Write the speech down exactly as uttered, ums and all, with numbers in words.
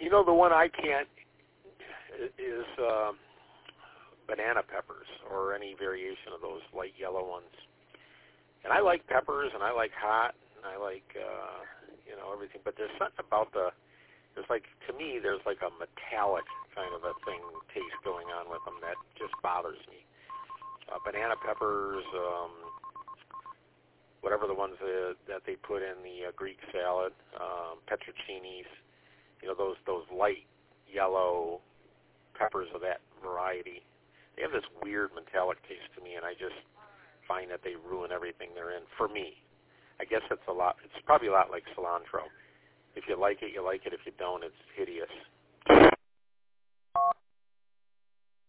You know, the one I can't is uh, banana peppers or any variation of those light yellow ones. And I like peppers, and I like hot, and I like, uh, you know, everything. But there's something about the, there's like, to me, there's like a metallic kind of a thing, taste going on with them that just bothers me. Uh, banana peppers, um, whatever the ones uh, that they put in the uh, Greek salad, um, pepperoncinis, you know, those those light yellow peppers of that variety. They have this weird metallic taste to me, and I just find that they ruin everything they're in for me. I guess it's a lot. It's probably a lot like cilantro. If you like it, you like it. If you don't, it's hideous.